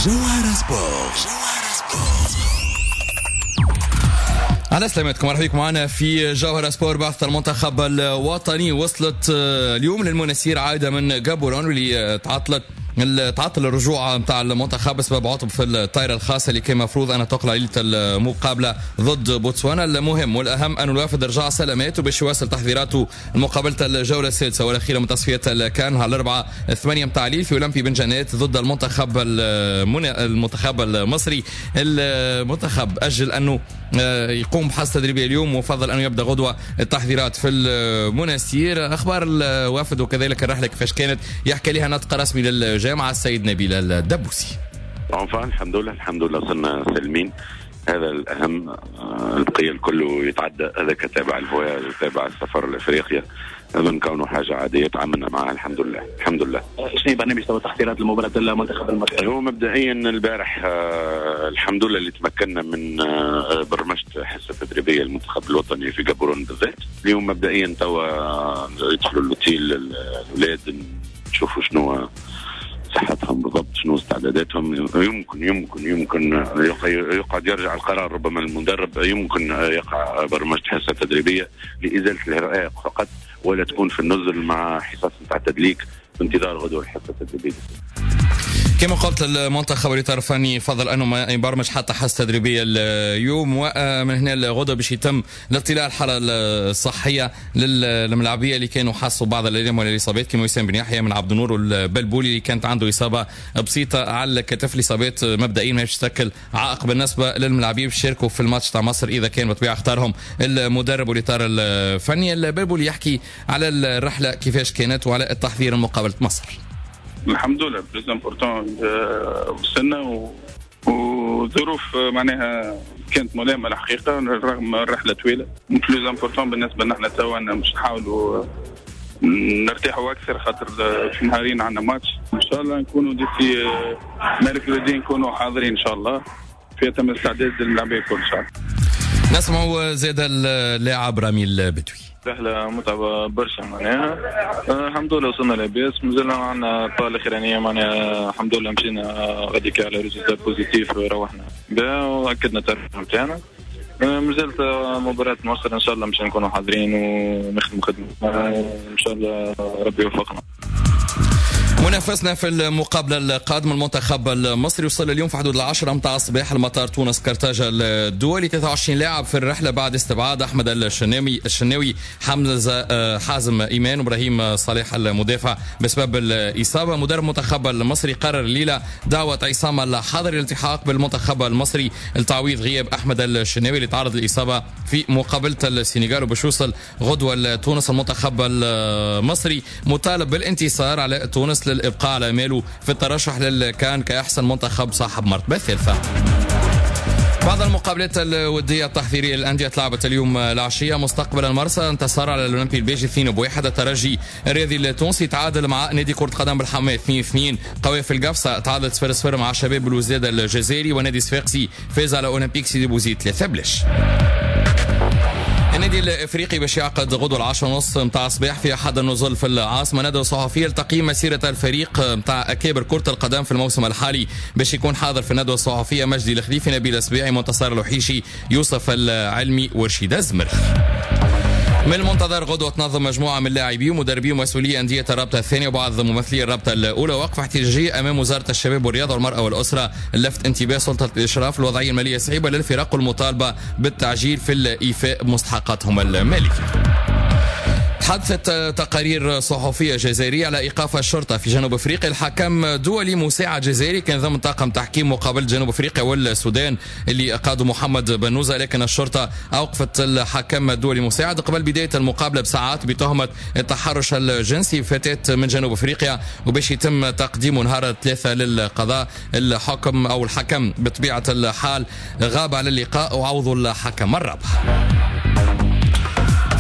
جوهرة سبورت. على سلامتكم، مرحبا بكم معنا في جوهرة سبورت. بعثة المنتخب الوطني وصلت اليوم للمناسير عايدة من جابورون واللي تعطل الرجوع نتاع المنتخب بسبب عطب في الطائرة الخاصة اللي كان مفروض أن تقلع ليلة المقابلة ضد بوتسوانا. المهم والأهم أن الوافد رجع سلامات وباش يواصل تحضيراته المقابلة الجولة السادسة والأخيرة من تصفيات الكان على 4/8 متاع ليل في أولمبي بن جنات ضد المنتخب المصري. المنتخب أجل أنه يقوم بحصة تدريبية اليوم وفضل أنه يبدأ غدوة التحضيرات في المناسير. أخبار الوافد وكذلك الرحلة كيفاش كانت يحكي لها نطق رسمي للجامعة السيد نبيل الدبوسي. الحمد لله صرنا سالمين، هذا الأهم. البقية الكل يتعدى، هذا كتابع الفواياج وتابع السفر لأفريقيا من كونه حاجة عادية تعاملنا معها الحمد لله. شنو برنامج تحضيرات لمباراة المنتخب المصري؟ هو مبدئيا البارح الحمد لله اللي تمكنا من برمجة حصة تدريبية المنتخب الوطني في جابورون بالذات. اليوم مبدئيا توا يدخلوا الاوتيل الأولاد نشوفوا شنو صحتهم بالضبط، شنو استعداداتهم. يمكن يقعد يرجع القرار، ربما المدرب يمكن يقع برمجة حصة تدريبية لإزالة الإرهاق فقط، ولا تكون في النزل مع حصص نتاع تدليك بانتظار غدوة الحصة التدريبية. كما قلت المنتخب الإطار الفني فضل أنه ما يبرمج حتى حصة تدريبية اليوم، ومن هنا الغدوة باش يتم الاطلاع على الحالة الصحية للملاعبية اللي كانوا حاسوا بعض الآلام والإصابات كما وسام بن يحيى من عبد النور والبلبولي اللي كانت عنده إصابة بسيطة على الكتف. الإصابات مبدئيا ما تشكل عائق بالنسبة للملاعبين باش يشاركوا في الماتش تاع مصر إذا كان بطبيعة اختارهم المدرب والإطار الفني. البلبولي يحكي على الرحلة كيفاش كانت وعلى التحضير لمقابلة مصر. الحمد لله بليز امبورتون وصلنا وظروف معناها كانت ملائمه الحقيقه رغم الرحله طويله. بليز امبورتون بالنسبه لنا توا مش نحاولوا نرتاحوا اكثر خاطر في نهارين عندنا ماتش ان شاء الله نكونوا ديسي ميركودي نكونوا حاضرين ان شاء الله في تم استعداد للعبه كل ان شاء الله. نسمعوا زاد اللاعب رامي البدوي. رحلة متعبة برشا معناها. الحمد لله وصلنا لاباس، مازلنا عندنا الطاقة الأخرانية معناها الحمد لله مشينا غاديك على ريزولتا بوزيتيف، روحنا بها وأكدنا الترتيب نتاعنا. مازالت مباراة مصر إن شاء الله مش نكونوا حاضرين ونخدموا خدمة إن شاء الله ربي يوفقنا. منافسنا في المقابلة القادمة المنتخب المصري وصل اليوم في حدود 10 متاع الصباح المطار تونس كرتاجة الدولي. 23 لاعب في الرحلة بعد استبعاد أحمد الشناوي حازم إيمان وإبراهيم صالح المدافع بسبب الإصابة. مدرب المنتخب المصري قرر الليلة دعوة عصام الحضري للالتحاق بالمنتخب المصري لتعويض غياب أحمد الشناوي اللي تعرض للإصابة في مقابلة السنغال. وباش يوصل غدوة لتونس المنتخب المصري مطالب بالانتصار على تونس للإبقاء على أماله في الترشح للكان كأحسن منتخب صاحب مرتبة ثالثة. بعض المقابلات الودية التحضيرية للأندية تلعبت اليوم العشية. مستقبل المرسى انتصر على الأولمبي البيجي 2-1. الترجي الرياضي التونسي تعادل مع نادي كرة قدم بالحماة 2-2. قوافل القفصة تعادلت 0-0 مع شباب بلوزداد الجزائري. ونادي صفاقسي فاز على أولمبيك سيدي بوزيد 3-0. النادي الافريقي باش يعقد غدوة 10:30 متاع الصباح في احد النزل في العاصمه ندوه صحفيه لتقييم مسيره الفريق متاع اكابر كره القدم في الموسم الحالي. باش يكون حاضر في الندوه الصحفيه مجدي الخليفي، نبيل السبيعي، منتصر الوحيشي، يوسف العلمي ورشيد الزمرخ. من المنتظر غدوة تنظم مجموعة من لاعبي ومدربي ومسؤولي أندية الرابطة الثانية وبعض ممثلي الرابطة الأولى وقفة احتجاجية أمام وزارة الشباب والرياضة والمرأة والأسرة لفت انتباه سلطة الإشراف الوضعية المالية الصعبة للفرق والمطالبة بالتعجيل في الإيفاء بمستحقاتهم المالية. حدثت تقارير صحفية جزائرية على إيقاف الشرطة في جنوب أفريقيا الحكم دولي مساعد جزائري كان ضمن طاقم تحكيم مقابلة جنوب أفريقيا والسودان اللي قاده محمد بنوزة، لكن الشرطة أوقفت الحكم الدولي مساعد قبل بداية المقابلة بساعات بتهمة التحرش الجنسي فتاة من جنوب أفريقيا، وباش يتم تقديمه نهار 3 للقضاء. الحكم أو الحكم بطبيعة الحال غاب على اللقاء وعوض الحكم الرابع.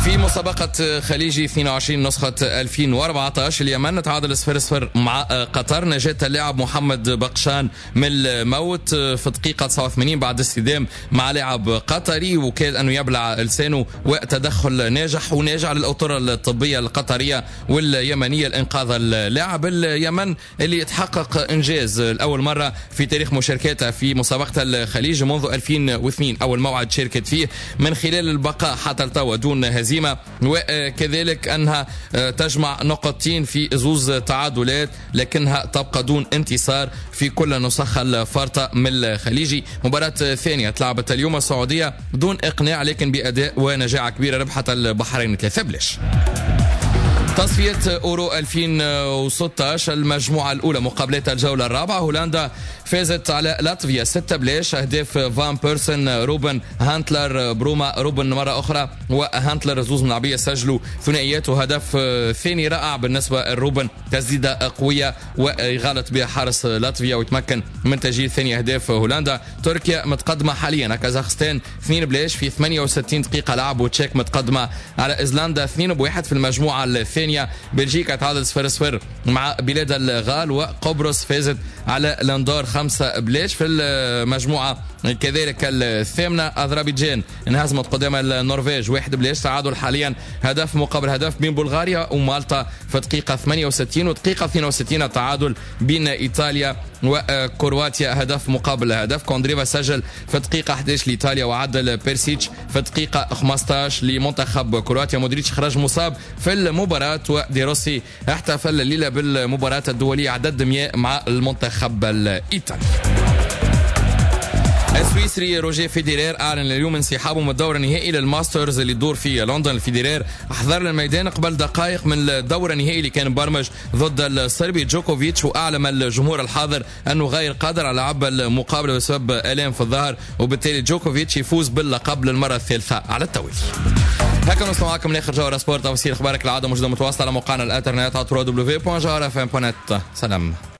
في مسابقة خليجي 22 نسخة 2014 اليمن تعادل 0-0 مع قطر. نجاة اللاعب محمد بقشان من الموت في دقيقة 89 بعد استدام مع لاعب قطري وكاد أنه يبلع لسانه، وتدخل ناجح وناجع للأطر الطبية القطرية واليمنية لإنقاذ اللاعب. اليمن اللي يتحقق إنجاز لأول مرة في تاريخ مشاركاتها في مسابقة الخليج منذ 2002، أول موعد شاركت فيه من خلال البقاء حتى التو دون هزيمة، وكذلك أنها تجمع نقطتين في زوز تعادلات لكنها تبقى دون انتصار في كل نسخ الفارطة من الخليجي. مباراة ثانية تلعبت اليوم السعودية دون إقناع لكن بأداء ونجاعة كبيرة، ربحت البحرين 3-0. تصفية أورو 2016 المجموعة الأولى مقابلات الجولة الرابعة. هولندا فازت على لاتفيا 6-0، أهداف فان بيرسن، روبن، هانتلر، بروما، روبن مرة أخرى وهانتلر زوز ملعبية سجلوا ثنائيات، وهدف ثاني رائع بالنسبة لروبن، تسديدة قوية ويغالط بها حارس لاتفيا ويتمكن من تسجيل ثاني أهداف هولندا. تركيا متقدمة حاليا كازاخستان 2-0 في 68 دقيقة لعب، وتشيك متقدمة على إيسلندا 2-1 في المجموعة الثانية. بلجيكا تعادل 0-0 مع بلاد الغال، وقبرص فازت على لاندار 5-0 في المجموعة كذلك الثامنة. أذربيجان انهزمت قدام النرويج 1-0، تعادل حاليا هدف مقابل هدف بين بلغاريا ومالطا في دقيقة 68 ودقيقة 62 التعادل بين إيطاليا وكرواتيا هدف مقابل هدف. كوندريفا سجل في دقيقة 11 لإيطاليا وعدل بيرسيتش في دقيقة 15 لمنتخب كرواتيا. مودريتش خرج مصاب في المباراة، وديروسي احتفل الليلة بالمباراة الدولية عدد دمياء مع المنتخب الإيطالي. السويسري روجيه فيديرير أعلن اليوم انسحابه من الدور النهائي للماسترز اللي يدور في لندن. الفيديرير أحضر للميدان قبل دقائق من الدور النهائي اللي كان برمج ضد الصربي جوكوفيتش، وأعلم الجمهور الحاضر أنه غير قادر على لعب المقابلة بسبب آلام في الظهر، وبالتالي جوكوفيتش يفوز باللقب للمرة الثالثة على التوالي. هكذا نصل معكم لاخر جوهرة سبورت. تفاصيل اخبارك العاده موجوده متواصله على موقعنا الانترنت على www.jawharafm.net. سلام.